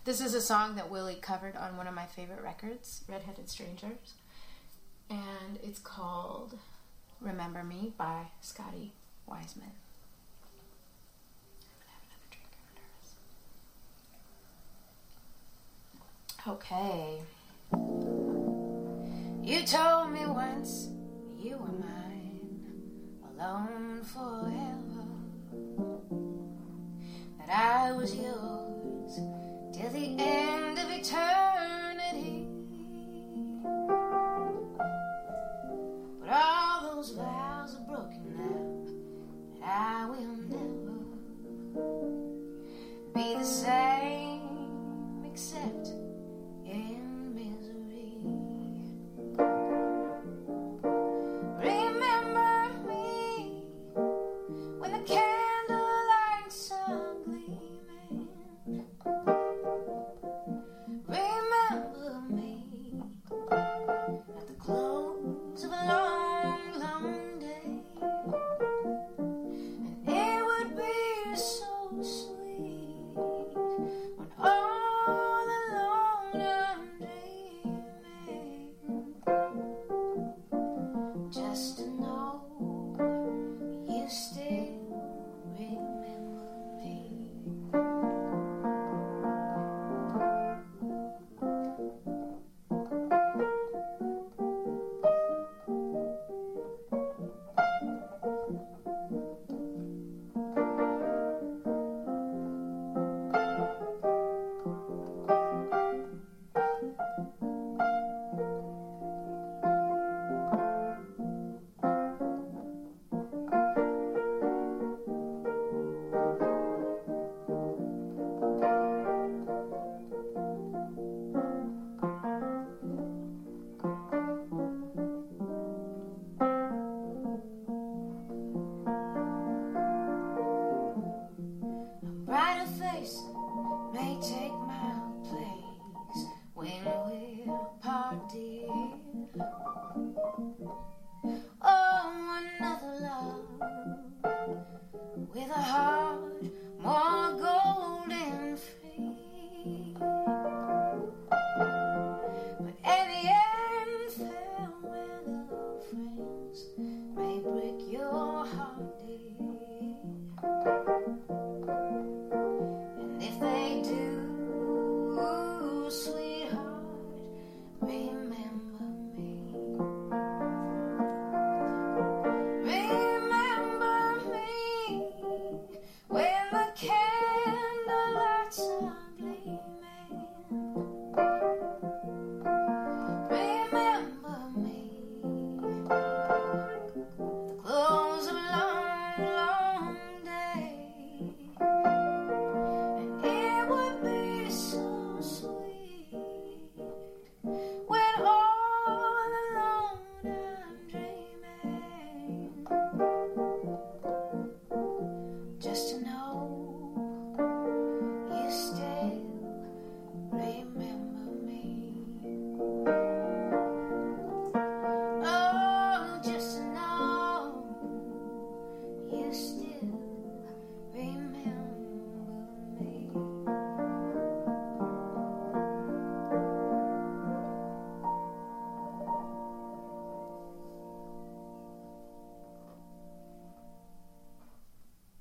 This is a song that Willie covered on one of my favorite records, Redheaded Strangers. And it's called Remember Me by Scotty Wiseman. I'm going to have another drink. I'm nervous. Okay. You told me once you were mine, alone forever, that I was yours till the end of eternity. But all those vows are broken now, and I will never be the same except in misery. Remember me when the candlelight's are gleaming. Remember me at the close of a long, long day. And it would be so sweet when all alone I'm dreaming, just to know you still remember me. A brighter face may take